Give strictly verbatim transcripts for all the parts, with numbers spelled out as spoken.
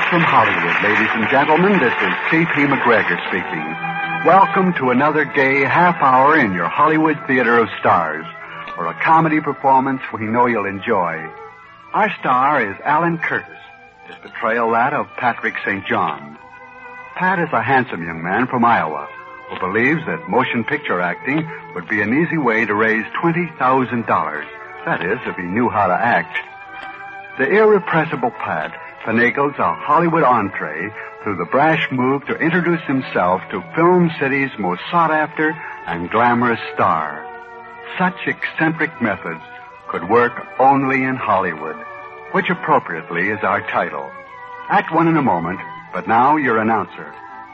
from Hollywood, ladies and gentlemen. This is C P McGregor speaking. Welcome to another gay half hour in your Hollywood Theater of Stars, or a comedy performance we know you'll enjoy. Our star is Alan Curtis, his portrayal that of Patrick Saint John. Pat is a handsome young man from Iowa who believes that motion picture acting would be an easy way to raise twenty thousand dollars. That is, if he knew how to act. The irrepressible Pat finagles a Hollywood entree through the brash move to introduce himself to Film City's most sought-after and glamorous star. Such eccentric methods could work only in Hollywood, which appropriately is our title. Act one in a moment, but now your announcer.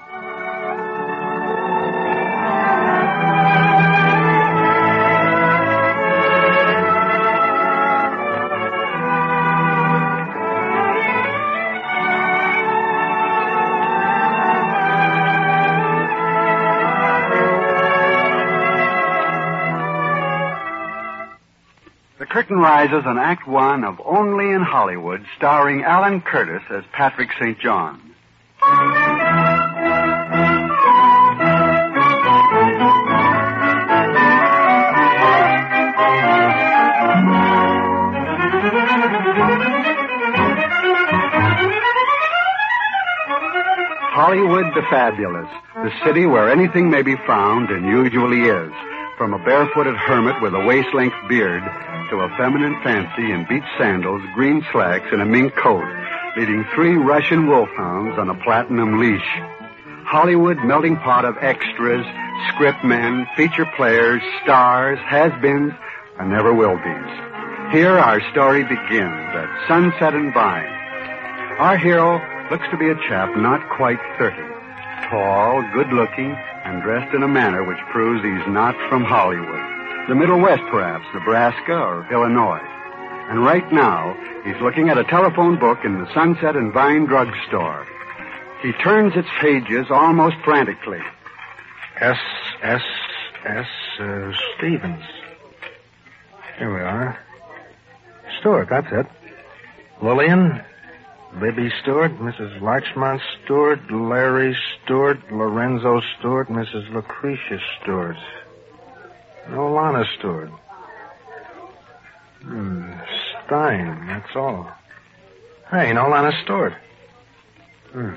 The curtain rises on Act One of Only in Hollywood, starring Alan Curtis as Patrick Saint John. Hollywood the Fabulous, the city where anything may be found and usually is, from a barefooted hermit with a waist-length beard to a feminine fancy in beach sandals, green slacks, and a mink coat, leading three Russian wolfhounds on a platinum leash. Hollywood melting pot of extras, script men, feature players, stars, has-beens, and never-will-be's. Here our story begins at Sunset and Vine. Our hero looks to be a chap not quite thirty, tall, good-looking, and dressed in a manner which proves he's not from Hollywood. The Middle West, perhaps, Nebraska or Illinois. And right now, he's looking at a telephone book in the Sunset and Vine drugstore. He turns its pages almost frantically. S, S, S, uh, Stevens. Here we are. Stewart, that's it. Lillian, Libby Stewart, Missus Larchmont Stewart, Larry Stewart, Lorenzo Stewart, Missus Lucretia Stewart. No Lana Stewart. Hmm, Stein, that's all. Hey, no Lana Stewart. Hmm.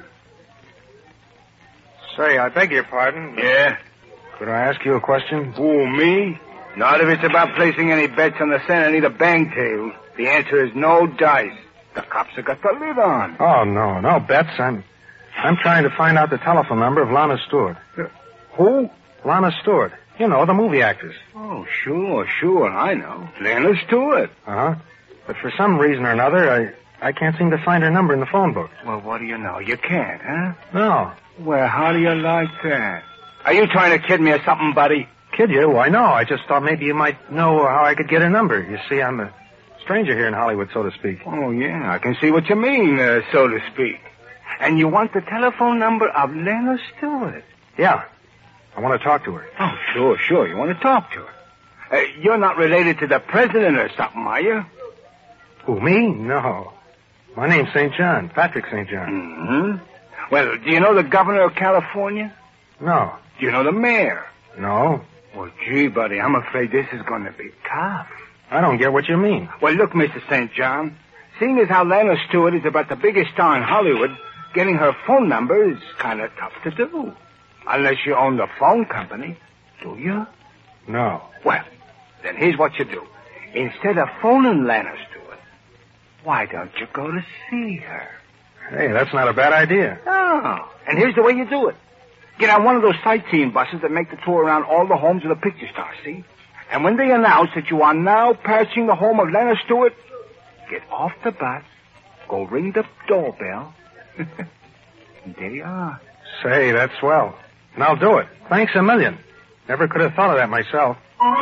Say, I beg your pardon. Yeah? Could I ask you a question? Who, me? Not if it's about placing any bets on the Santa Anita Bang Table. The answer is no dice. The cops have got the lid on. Oh, no, no bets. I'm I'm trying to find out the telephone number of Lana Stewart. Uh, who? Lana Stewart. You know, the movie actress. Oh, sure, sure, I know. Lana Stewart. Uh-huh. But for some reason or another, I, I can't seem to find her number in the phone book. Well, what do you know? You can't, huh? No. Well, how do you like that? Are you trying to kid me or something, buddy? Kid you? Why, no. I just thought maybe you might know how I could get her number. You see, I'm a stranger here in Hollywood, so to speak. Oh, yeah, I can see what you mean, uh, so to speak. And you want the telephone number of Lana Stewart? Yeah. I want to talk to her. Oh, sure, sure. You want to talk to her. Uh, you're not related to the president or something, are you? Who, me? No. My name's Saint John, Patrick Saint John. Mm-hmm. Well, do you know the governor of California? No. Do you know the mayor? No. Well, gee, buddy, I'm afraid this is going to be tough. I don't get what you mean. Well, look, Mister Saint John, seeing as how Lana Stewart is about the biggest star in Hollywood, getting her phone number is kind of tough to do. Unless you own the phone company. Do you? No. Well, then here's what you do. Instead of phoning Lana Stewart, why don't you go to see her? Hey, that's not a bad idea. Oh, and here's the way you do it. Get on one of those sightseeing buses that make the tour around all the homes of the picture stars, see? And when they announce that you are now passing the home of Lana Stewart, get off the bus, go ring the doorbell, and there you are. Say, that's swell. And I'll do it. Thanks a million. Never could have thought of that myself.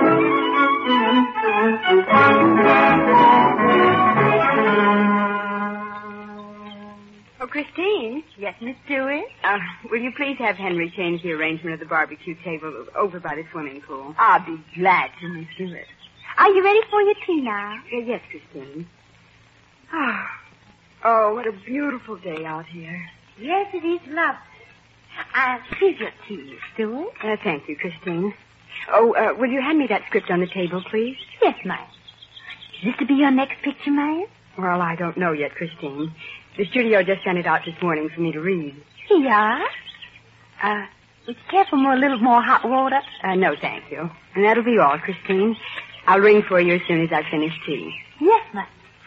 Oh, Christine. Yes, Miss Stewart? Uh, will you please have Henry change the arrangement of the barbecue table over by the swimming pool? I'll be glad to, Miss Stewart. Are you ready for your tea now? Uh, yes, Christine. Oh, Oh, what a beautiful day out here. Yes, it is lovely. Uh, here's your tea, Miss Stewart. Uh, thank you, Christine. Oh, uh, will you hand me that script on the table, please? Yes, ma'am. Is this to be your next picture, ma'am? Well, I don't know yet, Christine. The studio just sent it out this morning for me to read. Here you are. Uh, would you care for more, a little more hot water? Uh, no, thank you. And that'll be all, Christine. I'll ring for you as soon as I finish tea. Yes, ma'am.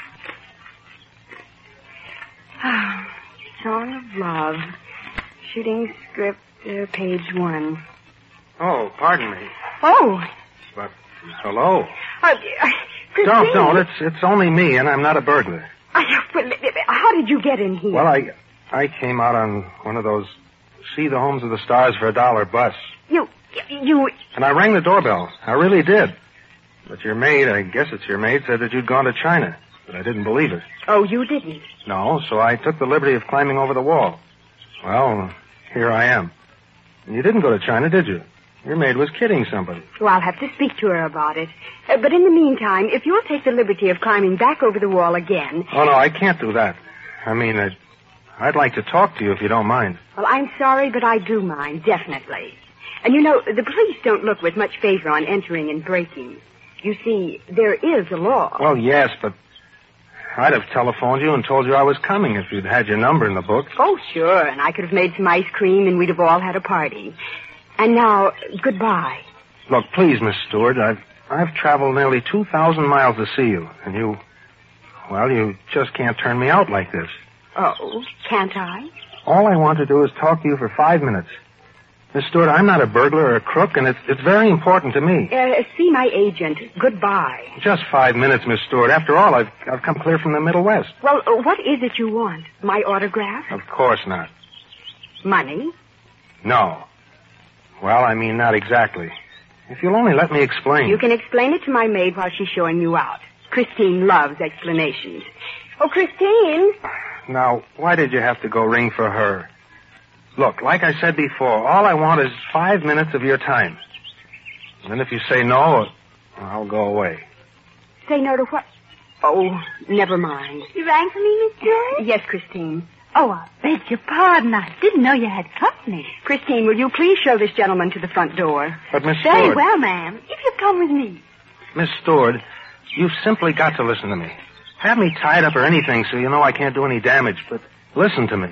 Song of Love. Shooting script, uh, page one. Oh, pardon me. Oh. But, hello. Uh, uh, Christine. Don't, don't. It's, it's only me, and I'm not a burglar. Uh, well, how did you get in here? Well, I, I came out on one of those See the Homes of the Stars for a dollar bus. You, you... And I rang the doorbell. I really did. But your maid, I guess it's your maid, said that you'd gone to China. But I didn't believe it. Oh, you didn't? No, so I took the liberty of climbing over the wall. Well, here I am. And you didn't go to China, did you? Your maid was kidding somebody. Well, I'll have to speak to her about it. Uh, but in the meantime, if you'll take the liberty of climbing back over the wall again... Oh, no, I can't do that. I mean, I'd, I'd like to talk to you if you don't mind. Well, I'm sorry, but I do mind, definitely. And you know, the police don't look with much favor on entering and breaking. You see, there is a law. Well, yes, but I'd have telephoned you and told you I was coming if you'd had your number in the book. Oh, sure, and I could have made some ice cream and we'd have all had a party. And now, goodbye. Look, please, Miss Stewart, I've, I've traveled nearly two thousand miles to see you, and you, well, you just can't turn me out like this. Oh, can't I? All I want to do is talk to you for five minutes. Miss Stewart, I'm not a burglar or a crook, and it's, it's very important to me. Uh, see my agent. Goodbye. Just five minutes, Miss Stewart. After all, I've, I've come clear from the Middle West. Well, uh, what is it you want? My autograph? Of course not. Money? No. Well, I mean, not exactly. If you'll only let me explain. You can explain it to my maid while she's showing you out. Christine loves explanations. Oh, Christine! Now, why did you have to go ring for her? Look, like I said before, all I want is five minutes of your time. And then if you say no, I'll go away. Say no to what? Oh, never mind. You rang for me, Miss Stewart? Yes, Christine. Oh, I beg your pardon. I didn't know you had company. Christine, will you please show this gentleman to the front door? But, Miss Very Stewart... well, ma'am. If you come with me. Miss Stewart, you've simply got to listen to me. Have me tied up or anything so you know I can't do any damage, but listen to me.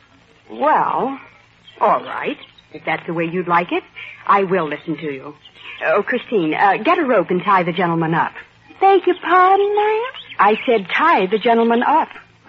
Well, all right. If that's the way you'd like it, I will listen to you. Oh, Christine, uh, get a rope and tie the gentleman up. Beg your pardon, ma'am? I said tie the gentleman up.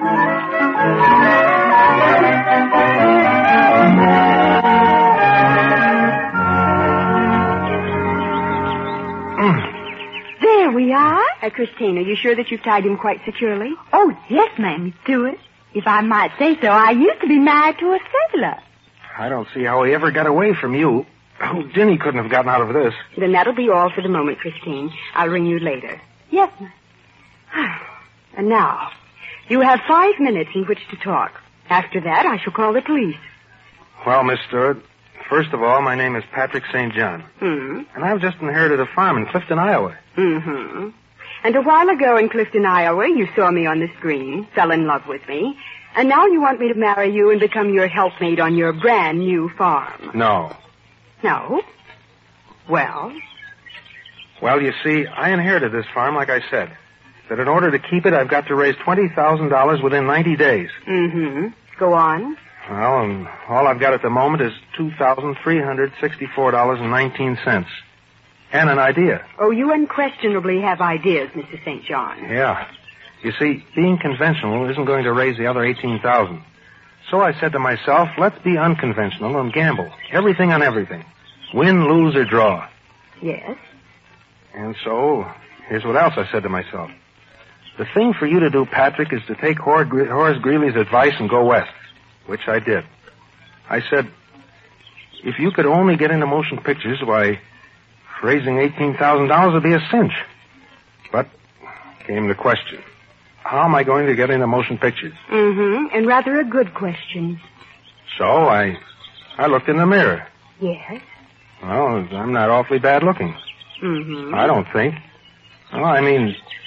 There we are. Uh, Christine, are you sure that you've tied him quite securely? Oh, yes, ma'am, Miss Stewart. If I might say so, I used to be married to a sailor. I don't see how he ever got away from you. Houdini couldn't have gotten out of this. Then that'll be all for the moment, Christine. I'll ring you later. Yes, ma'am. And now, you have five minutes in which to talk. After that, I shall call the police. Well, Miss Stewart, first of all, my name is Patrick Saint John. Hmm. And I've just inherited a farm in Clifton, Iowa. Mm-hmm. And a while ago in Clifton, Iowa, you saw me on the screen, fell in love with me, and now you want me to marry you and become your helpmate on your brand new farm. No. No? Well? Well, you see, I inherited this farm, like I said. That in order to keep it, I've got to raise twenty thousand dollars within ninety days. Mm-hmm. Go on. Well, and all I've got at the moment is two thousand three hundred sixty-four dollars and nineteen cents. And an idea. Oh, you unquestionably have ideas, Mister Saint John. Yeah. You see, being conventional isn't going to raise the other eighteen thousand dollars. So I said to myself, let's be unconventional and gamble. Everything on everything. Win, lose, or draw. Yes? And so, here's what else I said to myself. The thing for you to do, Patrick, is to take Horace Greeley's advice and go west, which I did. I said, if you could only get into motion pictures, why, raising eighteen thousand dollars would be a cinch. But came the question. How am I going to get into motion pictures? Mm-hmm. And rather a good question. So I I looked in the mirror. Yes? Well, I'm not awfully bad looking. Mm-hmm. I don't think. Well, I mean,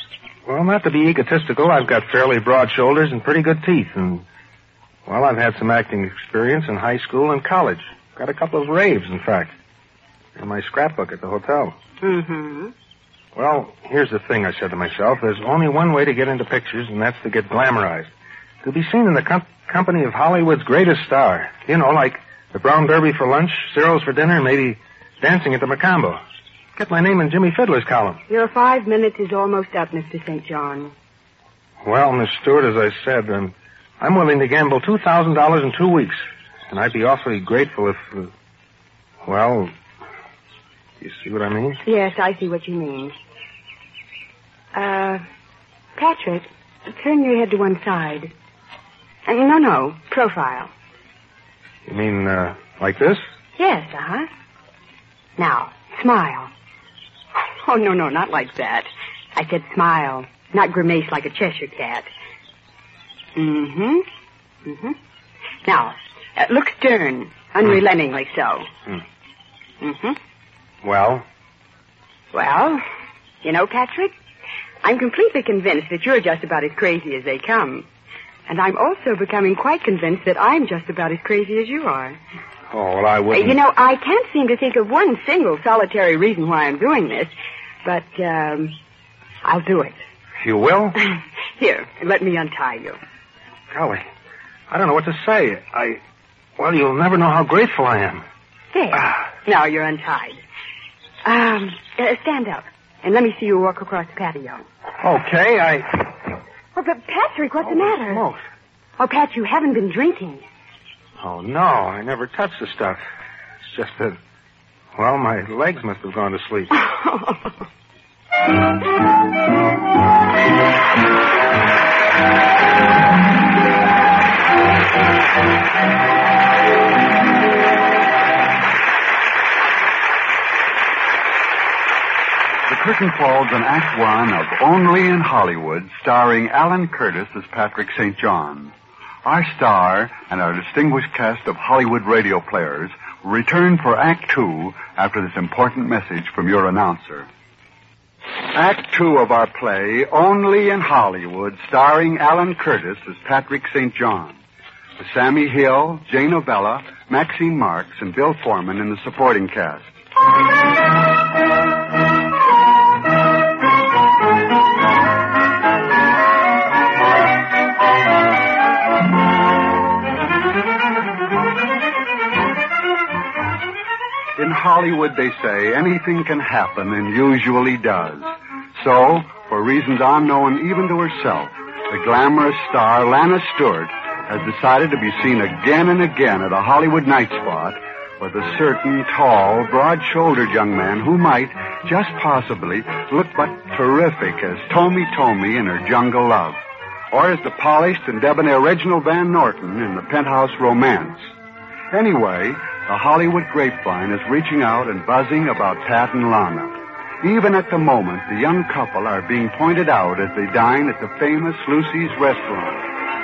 Well, not to be egotistical, I've got fairly broad shoulders and pretty good teeth, and, well, I've had some acting experience in high school and college. Got a couple of raves, in fact, in my scrapbook at the hotel. Mm-hmm. Well, here's the thing, I said to myself. There's only one way to get into pictures, and that's to get glamorized. To be seen in the com- company of Hollywood's greatest star. You know, like the Brown Derby for lunch, Cyril's for dinner, maybe dancing at the Macambo. Get my name in Jimmy Fiddler's column. Your five minutes is almost up, Mister Saint John. Well, Miss Stewart, as I said, um, I'm willing to gamble two thousand dollars in two weeks. And I'd be awfully grateful if, uh, well, you see what I mean? Yes, I see what you mean. Uh, Patrick, turn your head to one side. Uh, no, no, profile. You mean, uh, like this? Yes, uh-huh. Now, smile. Oh, no, no, not like that. I said smile, not grimace like a Cheshire cat. Mm-hmm. Mm-hmm. Now, uh, look stern, unrelentingly so. Hmm. Mm-hmm. Well? Well, you know, Patrick, I'm completely convinced that you're just about as crazy as they come. And I'm also becoming quite convinced that I'm just about as crazy as you are. Oh, well, I wouldn't... Uh, you know, I can't seem to think of one single solitary reason why I'm doing this, but, um, I'll do it. You will? Here, let me untie you. Golly, I don't know what to say. I... Well, you'll never know how grateful I am. There. Ah. Now you're untied. Um, uh, stand up, and let me see you walk across the patio. Okay, I... Oh, but Patrick, what's oh, the matter? Smokes. Oh, Pat, you haven't been drinking. Oh, no, I never touched the stuff. It's just that, well, my legs must have gone to sleep. The curtain falls on Act One of Only in Hollywood, starring Alan Curtis as Patrick Saint John. Our star and our distinguished cast of Hollywood radio players will return for Act Two after this important message from your announcer. Act Two of our play, Only in Hollywood, starring Alan Curtis as Patrick Saint John, with Sammy Hill, Jane Ovella, Maxine Marks, and Bill Foreman in the supporting cast. In Hollywood, they say, anything can happen and usually does. So, for reasons unknown even to herself, the glamorous star Lana Stewart has decided to be seen again and again at a Hollywood night spot with a certain tall, broad-shouldered young man who might, just possibly, look but terrific as Tommy Tommy in her Jungle Love, or as the polished and debonair Reginald Van Norton in the Penthouse Romance. Anyway, the Hollywood grapevine is reaching out and buzzing about Pat and Lana. Even at the moment, the young couple are being pointed out as they dine at the famous Lucy's restaurant.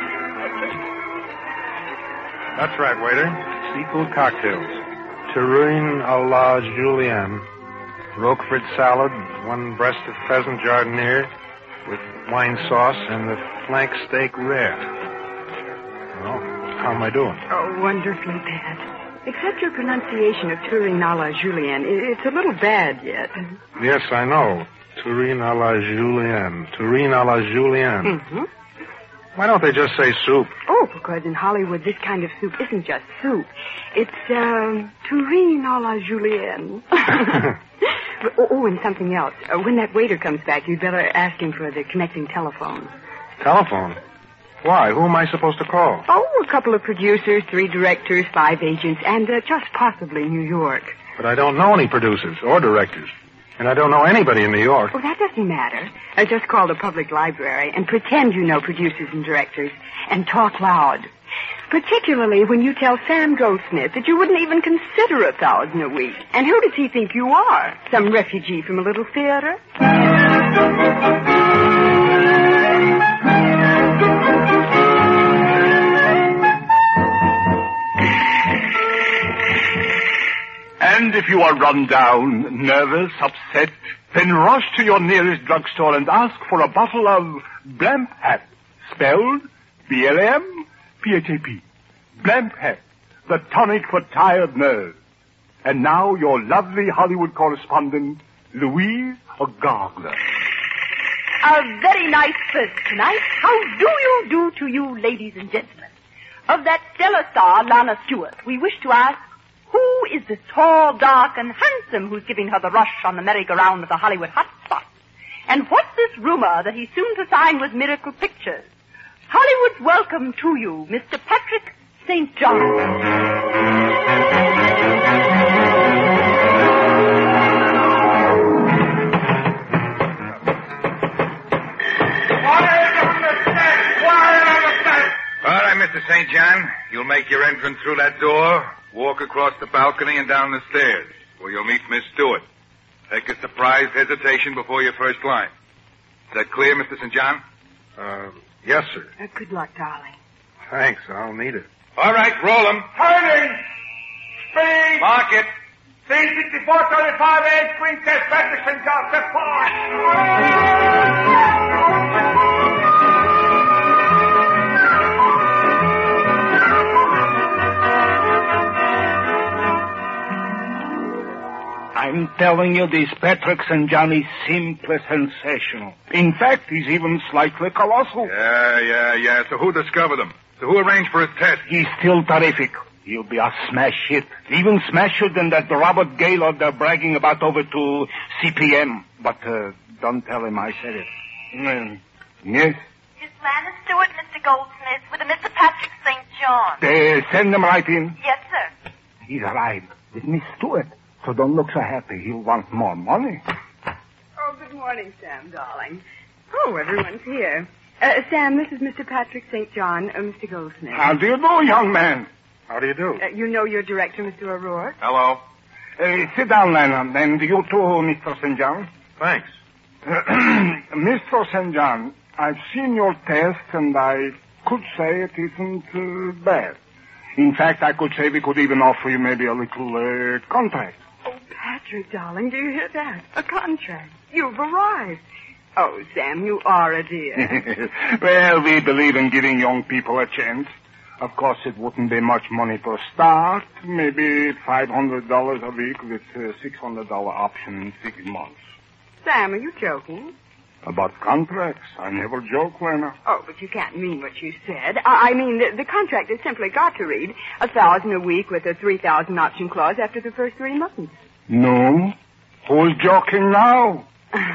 That's right, waiter. Seafood cocktails. Terrine a la Julienne. Roquefort salad, one breast of pheasant jardiniere with wine sauce, and the flank steak rare. Well, how am I doing? Oh, wonderfully, Pat. Except your pronunciation of Turin a la Julienne, it's a little bad yet. Yes, I know. Terrine a la Julienne. Terrine a la Julienne. Mm-hmm. Why don't they just say soup? Oh, because in Hollywood, this kind of soup isn't just soup. It's, um, Turin a la Julienne. oh, oh, and something else. Uh, when that waiter comes back, you'd better ask him for the connecting telephone. Telephone? Why? Who am I supposed to call? Oh, a couple of producers, three directors, five agents, and uh, just possibly New York. But I don't know any producers or directors. And I don't know anybody in New York. Oh, that doesn't matter. Uh, just call the public library and pretend you know producers and directors and talk loud. Particularly when you tell Sam Goldsmith that you wouldn't even consider a thousand a week. And who does he think you are? Some refugee from a little theater? And And if you are run down, nervous, upset, then rush to your nearest drugstore and ask for a bottle of Blamp Hat, spelled B L M P H A P. Blamp Hat, the tonic for tired nerves. And now your lovely Hollywood correspondent, Louise Gardner. A very nice first tonight. How do you do to you, ladies and gentlemen? Of that stellar star, Lana Stewart, we wish to ask, who is this tall, dark, and handsome who's giving her the rush on the merry-go-round of the Hollywood hotspot? And what's this rumor that he's soon to sign with Miracle Pictures? Hollywood's welcome to you, Mister Patrick Saint John. Mister Saint John, you'll make your entrance through that door, walk across the balcony and down the stairs, where you'll meet Miss Stewart. Take a surprised hesitation before your first line. Is that clear, Mister Saint John? Uh, yes, sir. Uh, good luck, darling. Thanks, I'll need it. All right, roll 'em. Turning! Speed! Mark it. C sixty-four thirty-five A, Queen Test, Patrick Saint John, step forward! I'm telling you, this Patrick Saint John is simply sensational. In fact, he's even slightly colossal. Yeah, yeah, yeah. So who discovered him? So who arranged for his test? He's still terrific. He'll be a smash hit. Even smasher than that Robert Gaylord they're bragging about over to C P M. But uh, don't tell him I said it. Mm. Yes? Is Lana Stewart, Mister Goldsmith, with a Mister Patrick Saint John? They send him right in. Yes, sir. He's arrived with Miss Stewart. So don't look so happy. He'll want more money. Oh, good morning, Sam, darling. Oh, everyone's here. Uh, Sam, this is Mister Patrick Saint John, uh, Mister Goldsmith. How do you do, young man? How do you do? Uh, you know your director, Mister O'Rourke? Hello. Uh, sit down, Lana. And you too, Mister Saint John. Thanks. Mister Saint John, I've seen your test, and I could say it isn't uh, bad. In fact, I could say we could even offer you maybe a little uh, contract. Oh, Patrick, darling, do you hear that? A contract. You've arrived. Oh, Sam, you are a dear. Well, we believe in giving young people a chance. Of course, it wouldn't be much money to start. Maybe five hundred dollars a week with a six hundred dollars option in six months. Sam, are you joking? About contracts? I never joke, Lena. Oh, but you can't mean what you said. I, I mean, the, the contract has simply got to read a thousand a week with a three thousand option clause after the first three months. No. Who's joking now?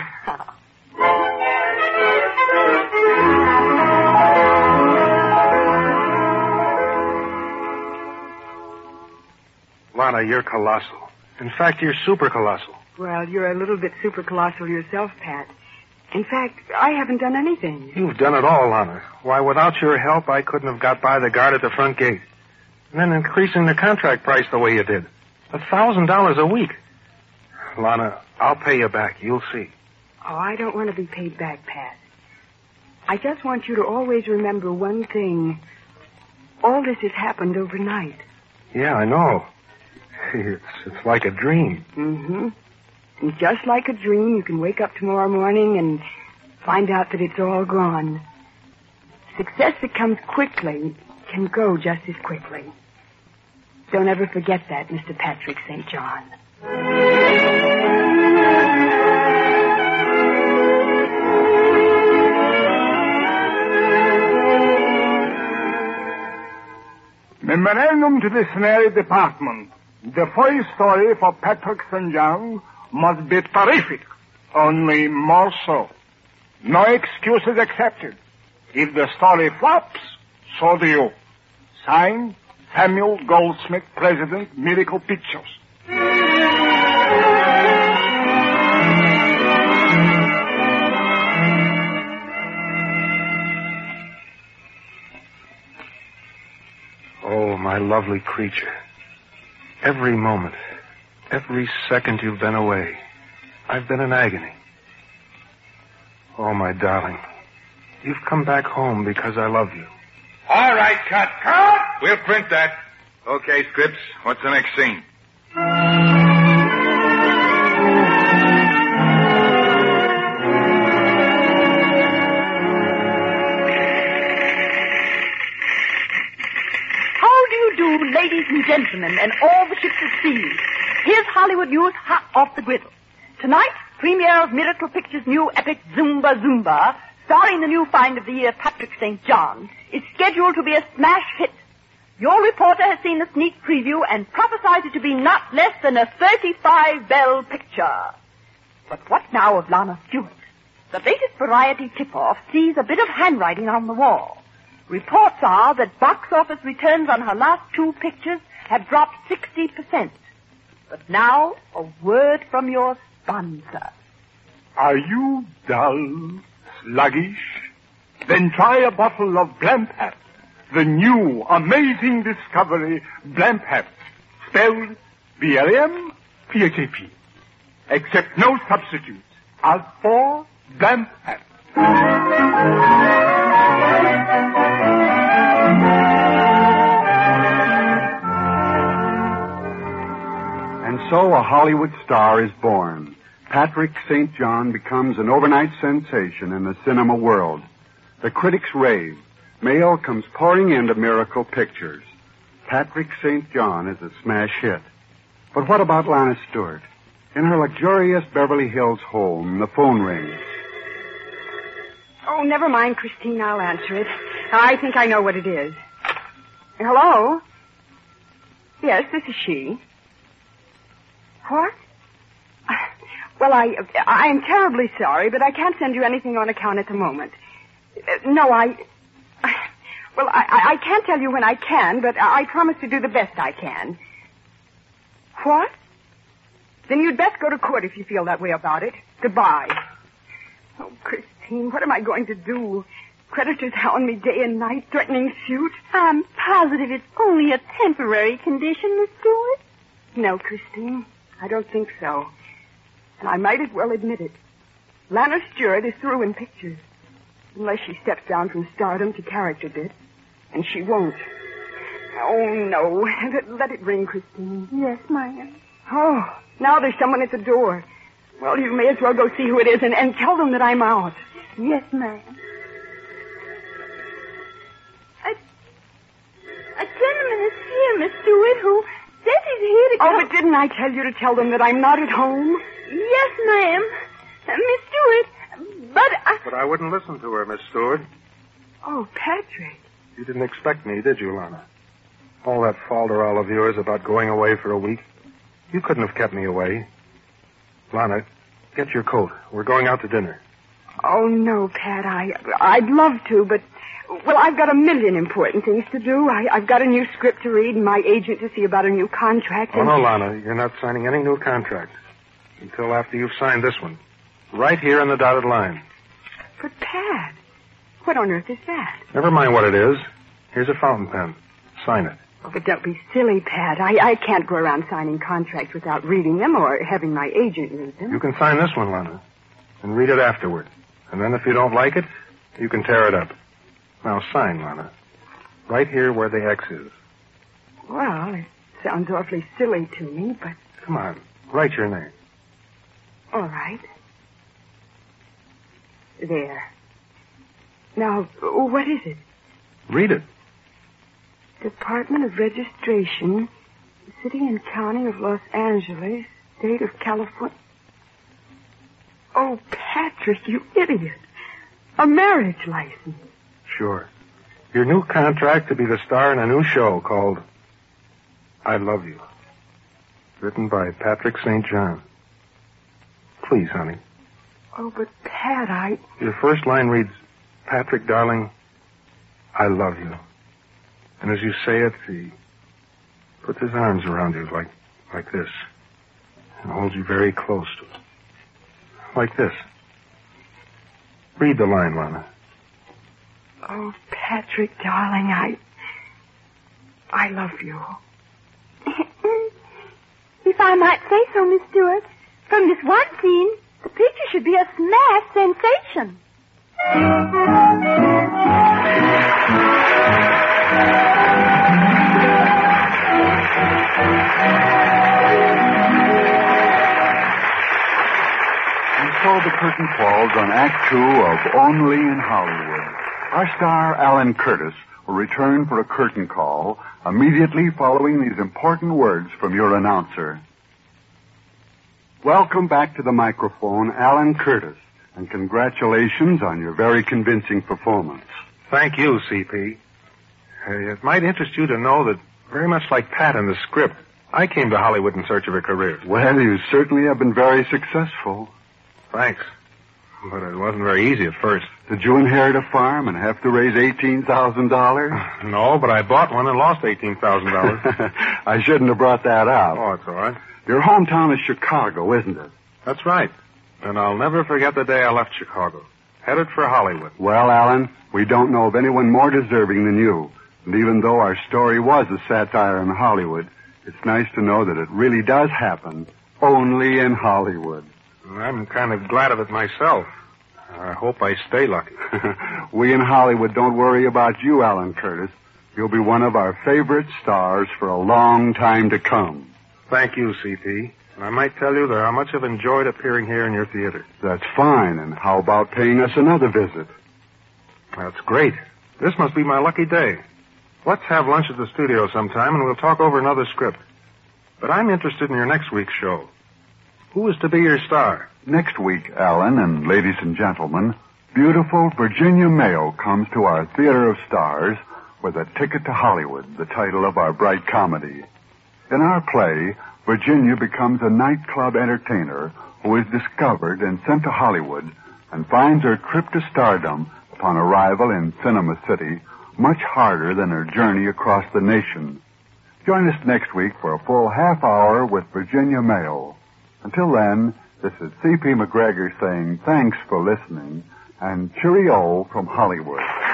Lana, you're colossal. In fact, you're super colossal. Well, you're a little bit super colossal yourself, Pat. In fact, I haven't done anything. You've done it all, Lana. Why, without your help, I couldn't have got by the guard at the front gate. And then increasing the contract price the way you did. A thousand dollars a week. Lana, I'll pay you back. You'll see. Oh, I don't want to be paid back, Pat. I just want you to always remember one thing. All this has happened overnight. Yeah, I know. It's, it's like a dream. Mm-hmm. And just like a dream, you can wake up tomorrow morning and find out that it's all gone. Success that comes quickly can go just as quickly. Don't ever forget that, Mister Patrick Saint John. Memorandum to the Scenery Department. The first story for Patrick Saint John must be terrific, only more so. No excuses accepted. If the story flops, so do you. Signed, Samuel Goldsmith, President, Miracle Pictures. Oh, my lovely creature. Every moment, every second you've been away, I've been in agony. Oh, my darling, you've come back home because I love you. All right, cut. Cut! We'll print that. Okay, Scripps, what's the next scene? London and all the ships at sea. Here's Hollywood news hot off the griddle. Tonight, premiere of Miracle Pictures' new epic Zumba Zumba, starring the new find of the year Patrick Saint John, is scheduled to be a smash hit. Your reporter has seen the sneak preview and prophesied it to be not less than a thirty-five bell picture. But what now of Lana Stewart? The latest variety tip-off sees a bit of handwriting on the wall. Reports are that box office returns on her last two pictures have dropped sixty percent. But now, a word from your sponsor. Are you dull, sluggish? Then try a bottle of Blampap, the new, amazing discovery, Blampap, spelled B L M P H A P. Except no substitutes. As for Blampap. And so a Hollywood star is born. Patrick Saint John becomes an overnight sensation in the cinema world. The critics rave. Mail comes pouring into Miracle Pictures. Patrick Saint John is a smash hit. But what about Lana Stewart? In her luxurious Beverly Hills home, the phone rings. Oh, never mind, Christine. I'll answer it. I think I know what it is. Hello? Yes, this is she. What? Well, I, I am terribly sorry, but I can't send you anything on account at the moment. Uh, no, I... I well, I, I can't tell you when I can, but I promise to do the best I can. What? Then you'd best go to court if you feel that way about it. Goodbye. Oh, Christine, what am I going to do? Creditors hound me day and night, threatening suit. I'm positive it's only a temporary condition, Miss Stewart. No, Christine, I don't think so. And I might as well admit it. Lana Stewart is through in pictures. Unless she steps down from stardom to character bit. And she won't. Oh, no. Let it ring, Christine. Yes, ma'am. Oh, now there's someone at the door. Well, you may as well go see who it is and, and tell them that I'm out. Yes, ma'am. A, a gentleman is here, Miss Stewart, who says he's here to... Oh, but didn't I tell you to tell them that I'm not at home? Yes, ma'am. Uh, Miss Stewart, but I... But I wouldn't listen to her, Miss Stewart. Oh, Patrick. You didn't expect me, did you, Lana? All that falderall of yours about going away for a week. You couldn't have kept me away. Lana, get your coat. We're going out to dinner. Oh, no, Pat. I, I'd love to, but... Well, I've got a million important things to do. I, I've got a new script to read and my agent to see about a new contract. Oh, and... no, Lana. You're not signing any new contract until after you've signed this one. Right here on the dotted line. But, Pat, what on earth is that? Never mind what it is. Here's a fountain pen. Sign it. Oh, but don't be silly, Pat. I, I can't go around signing contracts without reading them or having my agent read them. You can sign this one, Lana, and read it afterward. And then if you don't like it, you can tear it up. Now sign, Lana. Right here where the X is. Well, it sounds awfully silly to me, but... Come on. Write your name. All right. There. Now, what is it? Read it. Department of Registration, City and County of Los Angeles, State of California. Oh, Patrick, you idiot. A marriage license. Sure. Your new contract to be the star in a new show called I Love You. Written by Patrick Saint John. Please, honey. Oh, but Pat, I... Your first line reads, Patrick, darling, I love you. And as you say it, he puts his arms around you like, like this. And holds you very close to him. Like this. Read the line, Lana. Oh, Patrick, darling, I... I love you. If I might say so, Miss Stewart, from this one scene, the picture should be a smash sensation. And so the curtain falls on Act Two of Only in Hollywood. Our star, Alan Curtis, will return for a curtain call immediately following these important words from your announcer. Welcome back to the microphone, Alan Curtis, and congratulations on your very convincing performance. Thank you, C P. Uh, it might interest you to know that, very much like Pat in the script, I came to Hollywood in search of a career. Well, you certainly have been very successful. Thanks. But it wasn't very easy at first. Did you inherit a farm and have to raise eighteen thousand dollars? No, but I bought one and lost eighteen thousand dollars. I shouldn't have brought that up. Oh, it's all right. Your hometown is Chicago, isn't it? That's right. And I'll never forget the day I left Chicago. Headed for Hollywood. Well, Alan, we don't know of anyone more deserving than you. And even though our story was a satire on Hollywood, it's nice to know that it really does happen only in Hollywood. I'm kind of glad of it myself. I hope I stay lucky. We in Hollywood don't worry about you, Alan Curtis. You'll be one of our favorite stars for a long time to come. Thank you, C P. And I might tell you that how much I've enjoyed appearing here in your theater. That's fine. And how about paying us another visit? That's great. This must be my lucky day. Let's have lunch at the studio sometime, and we'll talk over another script. But I'm interested in your next week's show. Who is to be your star? Next week, Alan and ladies and gentlemen, beautiful Virginia Mayo comes to our Theater of Stars with A Ticket to Hollywood, the title of our bright comedy. In our play, Virginia becomes a nightclub entertainer who is discovered and sent to Hollywood and finds her trip to stardom upon arrival in Cinema City much harder than her journey across the nation. Join us next week for a full half hour with Virginia Mayo. Until then, this is C P McGregor saying thanks for listening and cheerio from Hollywood.